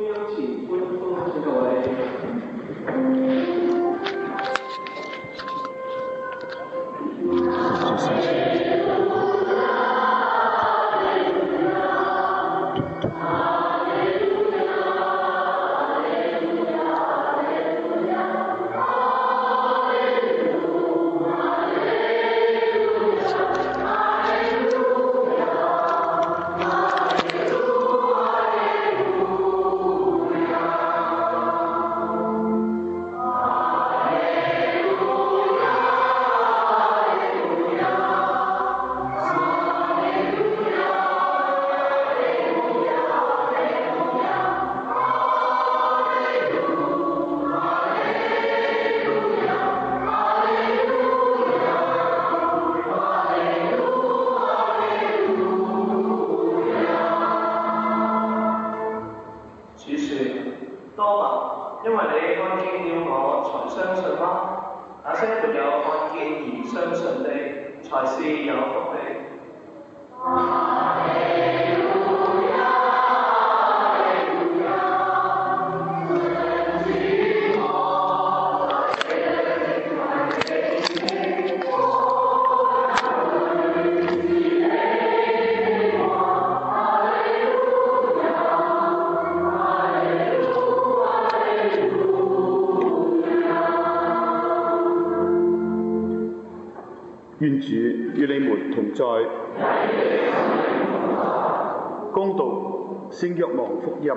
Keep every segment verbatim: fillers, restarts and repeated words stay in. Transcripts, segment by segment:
邀請觀眾請各位。 願主與你們同在。恭讀聖若望福音。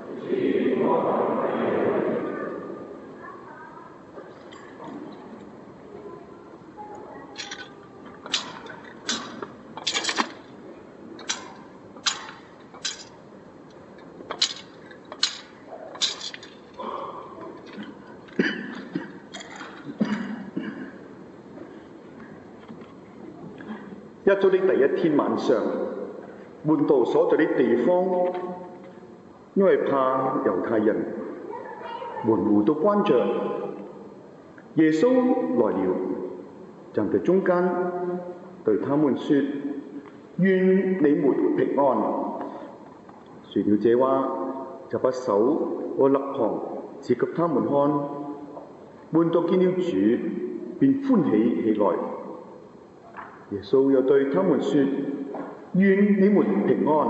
一早的第一天晚上，門徒所在的地方，因為怕猶太人，門戶都關着。耶穌來了，站在中間，對他們說：願你們平安。說了這話，就把手和肋旁指給他們看。門徒見了主，便歡喜起來。耶穌又對他們說：願你們平安。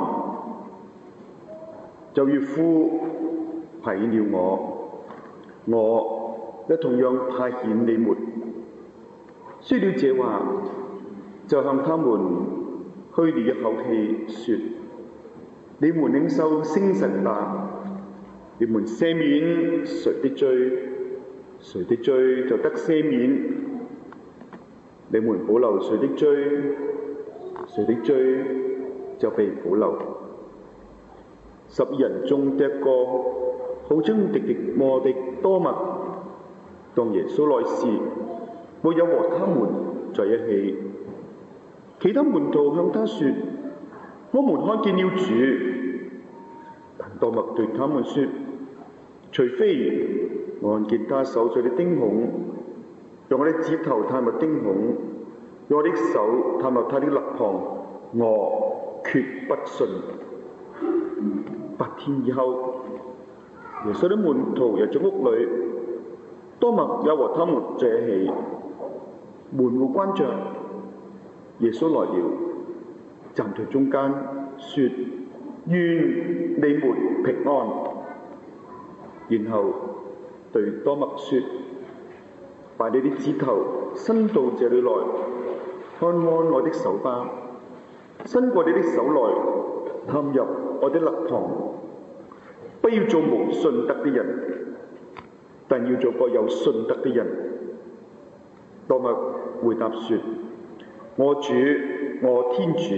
就如父派了我，我也同樣派遣你們。說了這話，就向他們噓了一口氣，說：你們領受聖神吧。你們赦免誰的罪，誰的罪就得赦免。你們保留誰的罪，誰的罪就被保留。十二人中的一個，號稱狄狄摩的多默，當耶穌來時，沒有和他們在一起。其他門徒向他說：我們看見了主。但多默對他們說：除非我看見他手上的釘孔，用我的指頭探入釘孔，用我的手探入他的肋旁，我決不信。八天以後，耶穌的門徒入咗屋裏，多默也和他們在一起。門戶關着，耶穌來了，站在中間，說：願你們平安。然後對多默說：把你的指頭伸到這裏來，看看我的手吧，伸過你的手來，探入我的肋旁。不要做無信德的人，但要做個有信德的人。多默回答說：我主，我天主。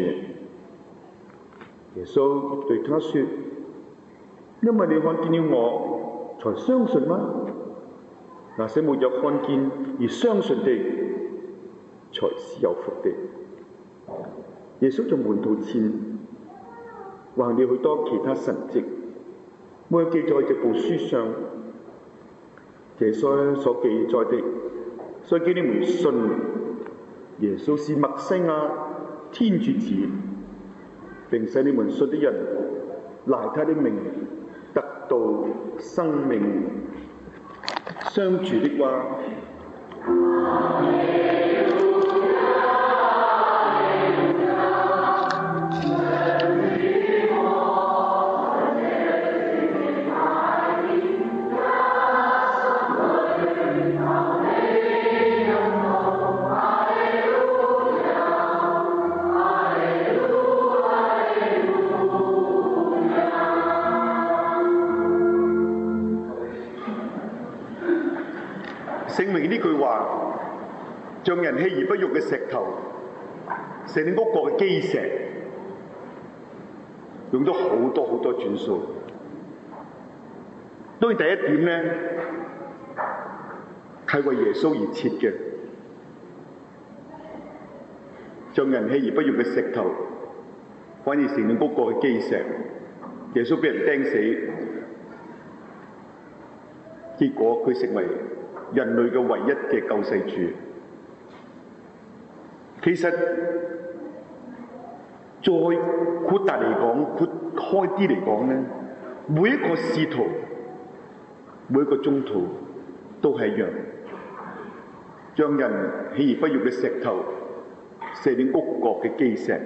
耶穌對他說：因為你看見了我，才相信嗎？那些沒有看見而相信的，才是有福的。耶穌在門徒前還了許多其他神蹟，沒有記在這部書上。這些所記載的，所以叫你們信耶穌是默西亞，天主子，並使你們信的人賴他的名得到生命。相處的話，聖明呢句話，像人棄而不用嘅石頭，成你屋角嘅基石，用咗好多好多轉數。當然第一點咧，係為耶穌而設嘅，像人棄而不用嘅石頭，反而成你屋角嘅基石。耶穌俾人釘死，結果佢成為人類嘅唯一嘅救世主。其實再擴大嚟講，擴開啲嚟講咧，每一個使徒，每一個宗徒都係一樣，將人棄而不用嘅石頭，成你屋角嘅基石。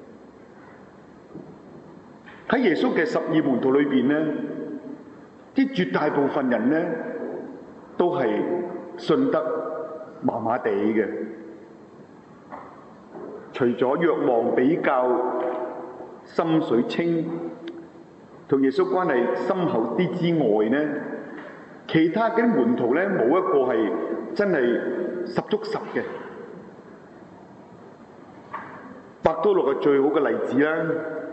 喺耶穌嘅十二門徒裏邊咧，啲絕大部分人咧，都係信得麻麻地嘅，除咗若望比較心水清，同耶穌關係深厚啲之外呢，其他嗰啲門徒呢，冇一個係真係十足十嘅。伯多祿係最好嘅例子啦，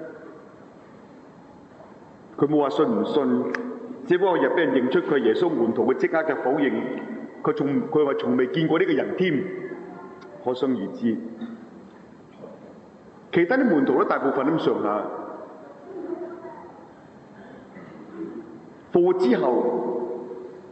佢冇話信唔信。只不過入俾人認出佢係耶穌門徒，佢即刻就否認，佢從佢話從未見過呢個人添，可想而知。其他啲門徒都大部分都咁上下。復活之後，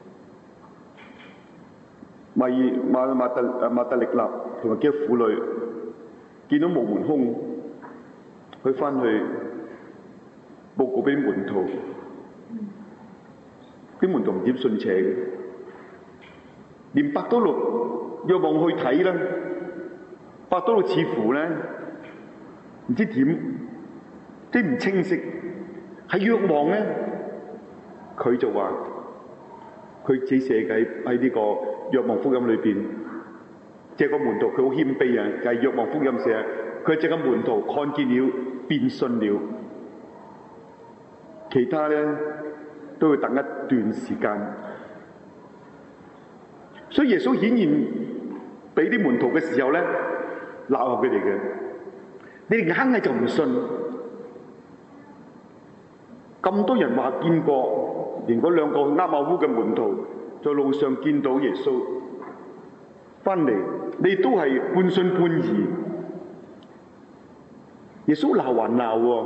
馬爾馬馬特誒馬特力納同埋幾個婦女見到墓門空，佢翻去報告俾門徒。啲門徒唔點信邪嘅，連伯多祿若望去睇啦，伯多祿似乎咧唔知點，即係唔清晰。喺若望咧，佢就話佢自己寫嘅喺呢個若望福音裏邊，即係個門徒佢好謙卑啊，就係若望福音寫，佢即係個門徒看見了便信了，其他咧都要等一段時間。所以耶穌顯現俾啲門徒嘅時候咧，鬧下佢哋嘅，你哋硬係就唔信。咁多人話見過，連嗰兩個啱馬烏嘅門徒在路上見到耶穌翻嚟，你都係半信半疑。耶穌鬧還鬧喎，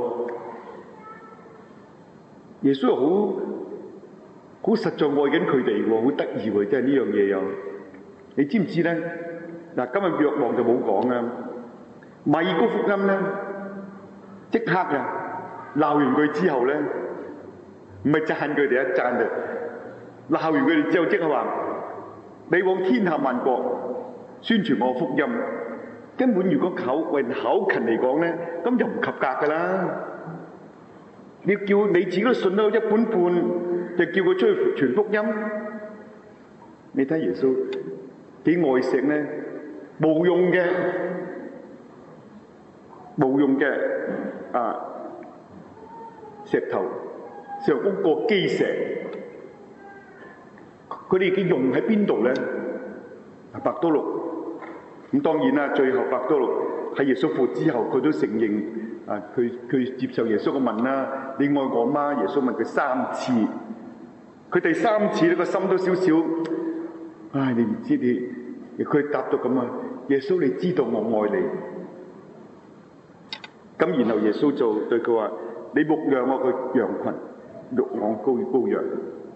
耶穌又好好實在愛緊佢哋喎，好得意喎，真係呢樣嘢又，你知唔知咧？嗱，今日若望就冇講啊，馬爾谷福音咧，即刻啊鬧完佢之後咧，唔係讚佢哋一讚就鬧完佢哋之後，即係話你往天下萬國宣傳我福音，根本如果考為考勤嚟講咧，咁就唔及格㗎啦。你叫你自己都信到一本半，就叫佢出去傳福音。你睇耶穌幾愛惜咧，無用嘅無用嘅啊石頭，上屋個基石，佢哋嘅用喺邊度咧？伯多祿咁當然啦，最後伯多祿喺耶穌復活之後，佢都承認啊，佢佢接受耶穌嘅問啦，你愛我嗎？耶穌問佢三次，佢第三次呢個心都少少，唉，你唔知你，佢答到咁啊，耶穌你知道我愛你，咁然後耶穌就對佢話：你牧養我個羊群，牧我羔羔羊，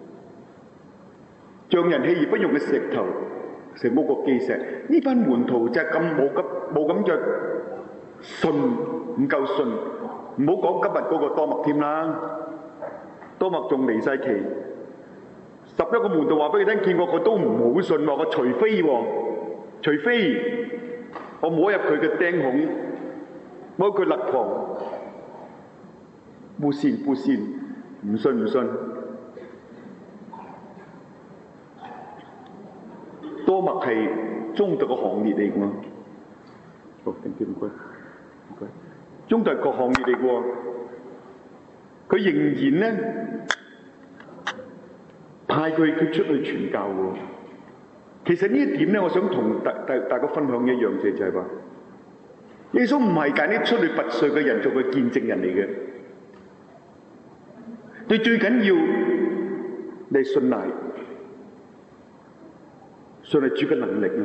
像人棄而不用嘅石頭，成屋個基石。呢班門徒就係咁冇咁冇咁嘅信，唔夠信，唔好講今日嗰個多默添啦。 多默仲離晒奇，十一個門徒話俾佢聽，見過佢都唔好信喎，我除非喎，除非我摸入佢嘅釘孔，摸佢肋旁，不信不信，唔信唔信。多默係宗徒嘅行列嚟㗎嘛？好，唔該唔該唔該，宗徒係個行列嚟㗎喎，佢仍然咧派佢佢出去傳教喎。其實呢一點咧，我想同大大大家分享一樣嘢，就係話，耶穌唔係揀啲出嚟拔萃嘅人做佢見證人嚟嘅，你最緊要你信賴。信係主嘅能力啊！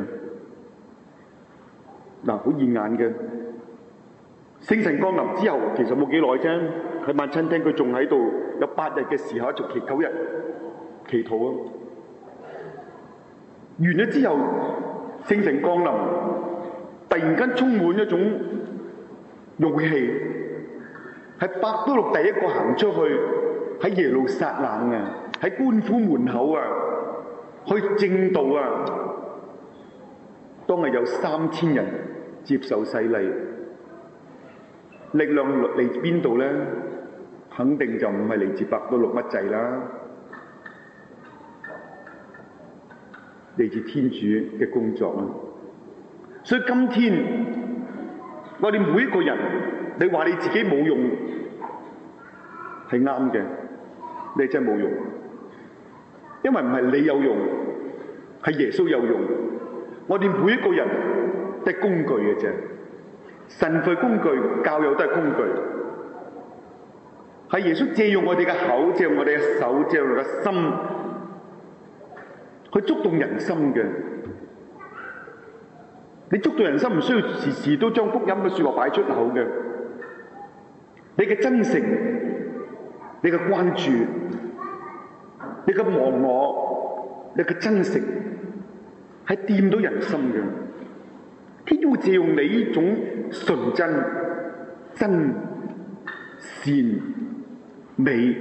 嗱，好現眼嘅聖神降臨之後，其實冇幾耐啫。喺晚餐廳佢仲喺度有八日嘅時候，續期九日祈禱啊！完咗之後，聖神降臨，突然間充滿一種勇氣，係伯多祿第一個行出去喺耶路撒冷啊，喺官府門口啊，去正道啊！當日有三千人接受洗禮，力量嚟自邊度咧？肯定就唔係嚟自伯多祿乜滯啦，嚟自天主嘅工作啦。所以今天我哋每一個人，你話你自己冇用係啱嘅，你真係冇用，因為唔係你有用，係耶穌有用。我哋每一個人都係工具嘅啫，神係工具，教友都係工具，係耶穌借用我哋嘅口，借用我哋嘅手，借用我哋嘅心，去觸動人心嘅。你觸動人心唔需要時時都將福音嘅說話擺出口嘅，你嘅真誠，你嘅關注，你嘅忘我，你嘅真誠，係掂到人心嘅。天主會借用你呢種純真、真、善、美，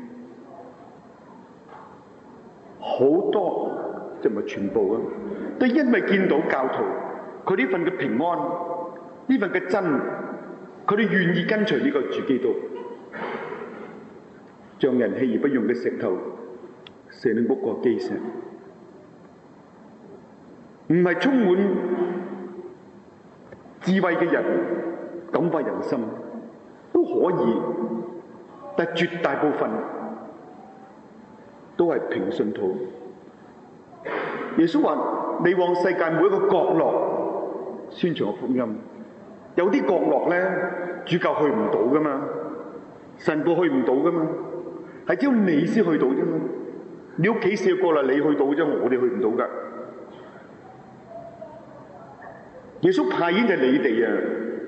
好多就唔係全部啊！都因為見到教徒佢呢份嘅平安，呢份嘅真，佢哋願意跟隨呢個主基督，匠人棄而不用嘅石頭，成了屋角基石。唔係充滿智慧嘅人感化人心都可以，但絕大部分都係平信徒。耶穌話：你往世界每一個角落宣傳福音，有啲角落咧主教去唔到噶嘛，神父去唔到噶嘛，係只有你先去到啫嘛。你屋企四個啦，你去到啫，我哋去唔到噶。耶穌派遣就係你哋啊，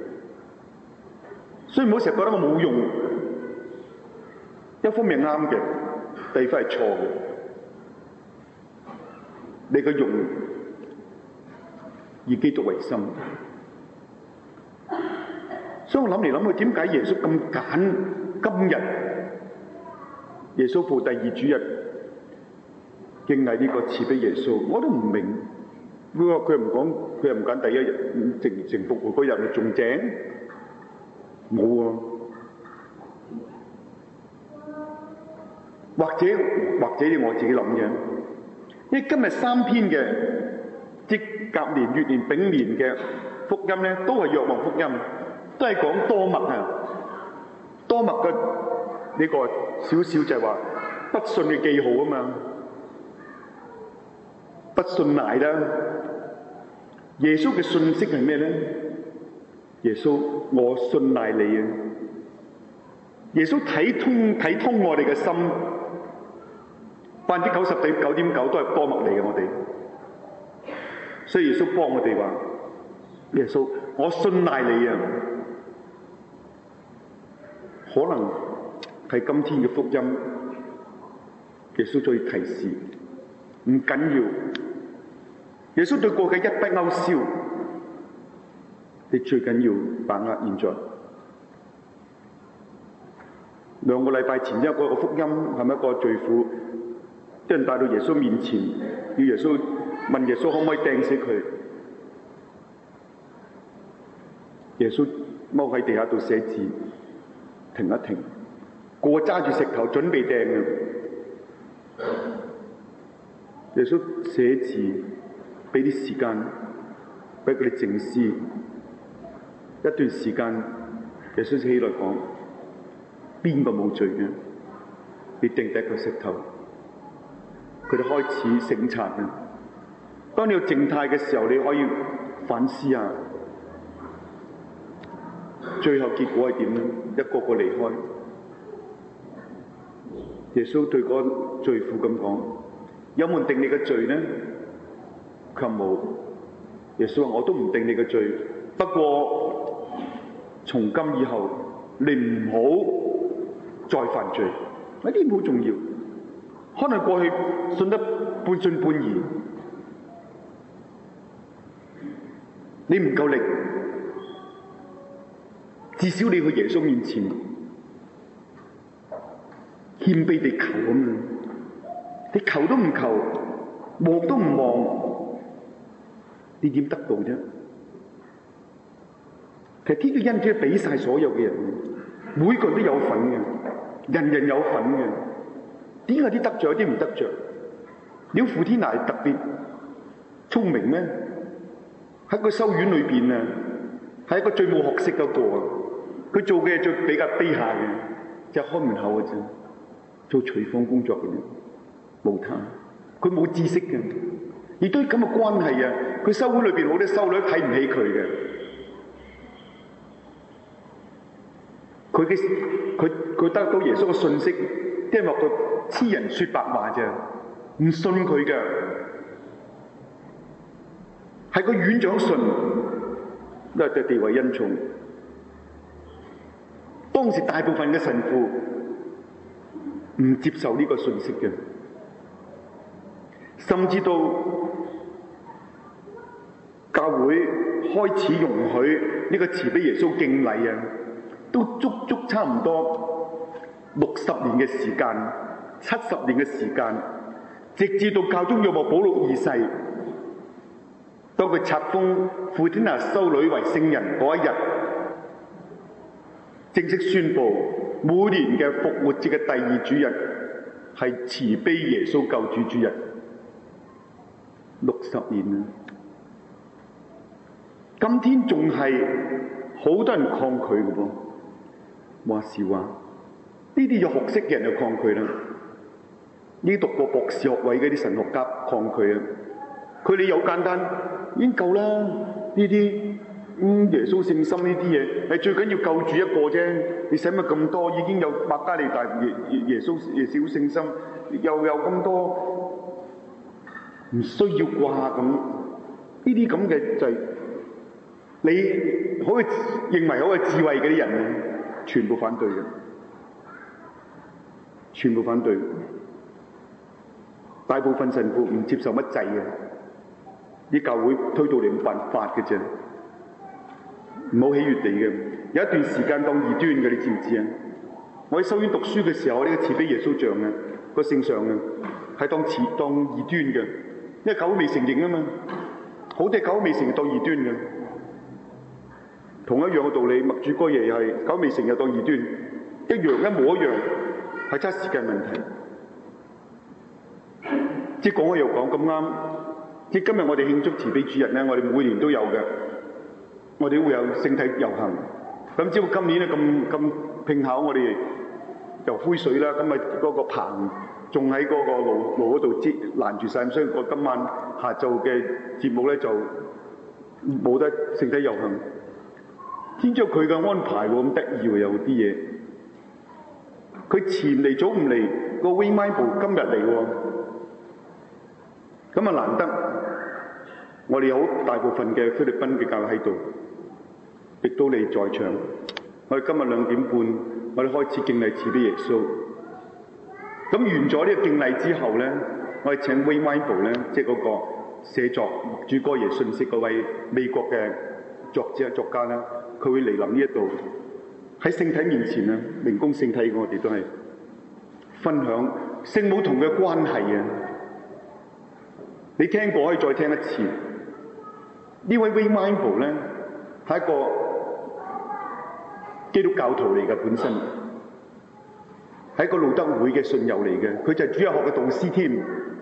所以唔好成日覺得我冇用。一方面啱嘅，第二方係錯嘅。你嘅用以基督為心，所以我諗嚟諗去，點解耶穌咁揀今日耶穌復第二主日敬禮呢個賜俾耶穌？我都唔明。佢話佢唔講，佢又唔揀第一日，直情復活嗰日咪仲正？冇啊！或者或者我自己諗嘅，因為今日三篇嘅即甲年、乙年、丙年嘅福音咧，都係若望福音，都係講多默啊。多默嘅呢個少少就係話不信嘅記號啊嘛，不信賴啦。耶穌嘅信息係咩咧？耶穌，我信賴你啊！耶穌睇通睇通我哋嘅心，百分之九十點九點九都係多默嚟嘅，我哋。所以耶穌幫我哋話：耶穌，我信賴你啊！可能係今天嘅福音，耶穌再提示，唔緊要。耶穌對過去一筆勾銷，你最緊要把握現在。 兩個禮拜前一個福音係咪一個罪婦，啲人帶到耶穌面前，要耶穌問耶穌可唔可以掟死佢？耶穌踎喺地下度寫字，停一停，個個揸住石頭準備掟嘅。耶穌寫字，俾啲時間俾佢哋靜思。一段時間，耶穌起來講：邊個冇罪嘅？你掟低個石頭。佢哋開始省察嘅。當你有靜態嘅時候，你可以反思下，最後結果係點咧？一個個離開。耶穌對嗰個罪婦咁講：有冇人定你嘅罪呢？佢話冇。耶穌話：我都唔定你嘅罪，不過從今以後你唔好再犯罪。呢啲好重要。可能過去信得半信半疑，你唔夠力，至少你去耶穌面前謙卑地求咁樣，你求都唔求，望都唔望，你點得到啫？其實天主恩主俾晒所有嘅人，每個人都有份嘅，人人有份嘅。點解啲得着，有啲唔得着？你估傅天娜特別聰明咩？喺個修院裏邊啊，係一個最冇學識嗰個啊！佢做嘅最比較卑下嘅，就係開門口嘅啫，做廚房工作嘅啫，冇他，佢冇知識嘅，亦都係咁嘅關係啊！佢修會裏邊好多修女睇唔起佢嘅，佢嘅佢佢得到耶穌嘅信息，即係話佢痴人說白話啫，唔信佢嘅，係個院長信，都係對地位恩寵。當時大部分嘅神父唔接受呢個信息嘅，甚至到教會開始容許呢個慈悲耶穌敬禮啊，都足足差唔多六十年嘅時間，七十年嘅時間，直至到教宗若望保祿二世，當佢冊封傅天娜修女為聖人嗰一日，正式宣布每年嘅復活節嘅第二主日係慈悲耶穌救主主日。六十年啦，今天仲係好多人抗拒嘅噃。話時話，呢啲有學識嘅人就抗拒啦，呢啲讀過博士學位嘅啲神學家抗拒啊。佢哋有簡單已經夠啦，呢啲嗯耶穌聖心呢啲嘢係最緊要救主一個啫，你使乜咁多？已經有百加利大耶耶穌耶穌聖心，又有咁多，唔需要掛咁。呢啲咁嘅就係、是、你可以認為好有智慧嗰啲人，全部反對嘅，全部反對。大部分神父唔接受乜制嘅，啲教會推到你冇辦法嘅啫。唔好喜悅地嘅，有一段時間當異端嘅，你知唔知啊？我喺修院讀書嘅時候，呢、這個慈悲耶穌像啊，個聖像啊，係當慈當異端嘅，因為教會未承認啊嘛，好多教會未承認當異端嘅。同一樣嘅道理，默主哥爺又係教會未承認當異端，一樣一模一樣，係差時間問題。即係講開又講咁啱，即係今日我哋慶祝慈悲主日咧，我哋每年都有嘅。我哋會有聖體遊行，咁只不過今年咧咁咁拼巧，我哋游灰水啦，咁咪嗰個棚仲喺嗰個路路嗰度遮攔住晒，所以我今晚下晝嘅節目咧就冇得聖體遊行。天主佢嘅安排喎，咁得意喎，有啲嘢，佢遲嚟早唔嚟，個 Wingmine 部今日嚟喎，咁啊難得，我哋有大部分嘅菲律賓嘅教友喺度。亦都嚟在場，我哋今日兩點半，我哋開始敬禮慈悲耶穌。咁完咗呢個敬禮之後咧，我哋請 Wayne Weinberg 咧，即係嗰個寫作主歌耶信息嗰位美國嘅作者作家啦，佢會嚟臨呢一度，喺喺聖體面前啊，明供聖體，我哋都係分享聖母同嘅關係啊！你聽過可以再聽一次。呢位 Ray Wible 咧係一個基督教徒嚟嘅，本身係一個路德會嘅信友嚟嘅，佢就係主日學嘅導師添。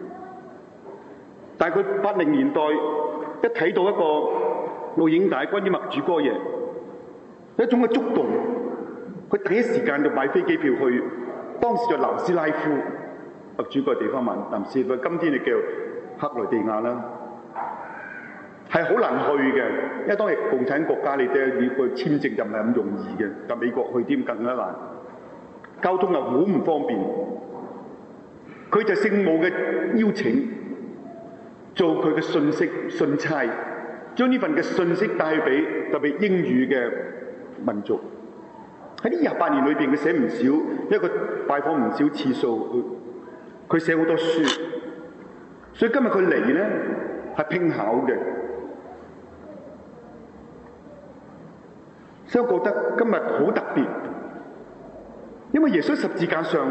但係佢八零年代一睇到一個錄影帶關於默主哥耶，有一種嘅觸動，佢第一時間就買飛機票去，當時就南斯拉夫默主哥嘅地方問南斯拉夫，今天就叫克羅地亞啦，係好難去嘅，因為當係共產國家，你哋要個簽證就唔係咁容易嘅，但美國去添更加難，交通又好唔方便。佢就聖母嘅邀請，做佢嘅信息信差，將呢份嘅信息帶俾特別英語嘅民族。喺呢廿八年裏邊，佢寫唔少，因為佢拜訪唔少次數，佢寫好多書。所以今日佢嚟咧係拼巧嘅，所以我覺得今日好特別，因為耶穌十字架上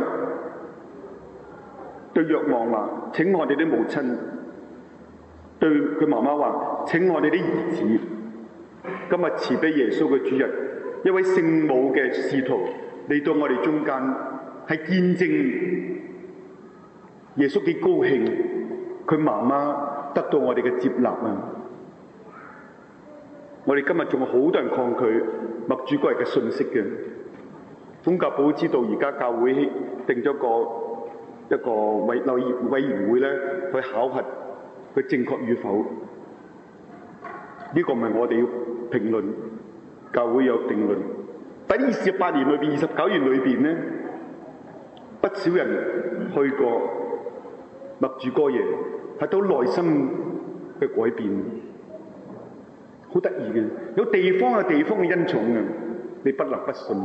對若望話：請我哋啲母親，對佢媽媽話：請我哋啲兒子。今日慈悲耶穌嘅主日，一位聖母嘅使徒嚟到我哋中間，係見證耶穌幾高興。佢媽媽得到我哋嘅接納啊！我哋今日仲有好多人抗拒默主哥耶嘅信息嘅。宗教部知道而家教會定咗個一個委委委員會咧，去考核佢正確與否。呢、這個唔係我哋要評論，教會有定論。但係呢二十八年裏邊、二十九年裏邊咧，不少人去過默主哥耶，係到內心嘅改變，好得意嘅。有地方有地方嘅恩寵嘅，你不能不信。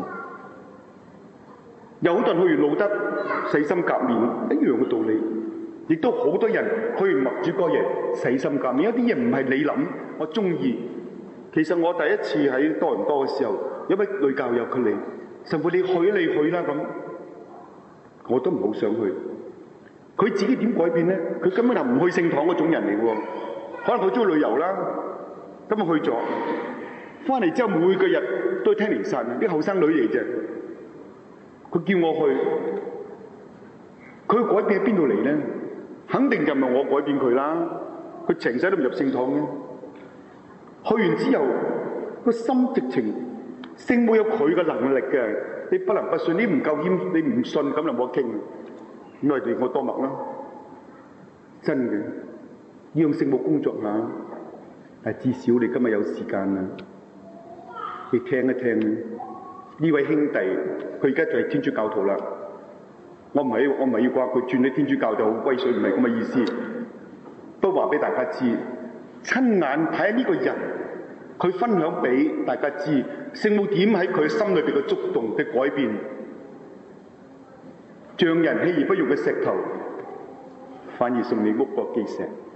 有好多人去完路德洗心革面，一樣嘅道理。亦都好多人去完默主哥耶洗心革面。有啲嘢唔係你諗，我中意。其實我第一次喺多倫多嘅時候，有位女教友佢嚟，神父你去你去啦咁，我都唔好想去。佢自己點改變咧？佢根本就唔去聖堂嗰種人嚟喎，可能佢中意旅遊啦。咁啊去咗，翻嚟之後每個日都聽彌撒，啲後生女嚟啫。佢叫我去，佢改變喺邊度嚟咧？肯定就唔係我改變佢啦。佢成世都唔入聖堂嘅。去完之後，個心直情，聖母有佢嘅能力嘅，你不能不信。你唔夠謙，你唔信咁就冇得傾。咁我哋我多默啦，真嘅要用聖母工作下，但至少你今日有時間啦，你聽一聽呢位兄弟，佢而家就係天主教徒啦。我唔係我唔係要話佢轉咗天主教就好威水，唔係咁嘅意思。都話俾大家知，親眼睇下呢個人，佢分享俾大家知，聖母點喺佢心裏邊嘅觸動嘅改變。匠人棄而不用嘅石頭，反而送你屋角基石。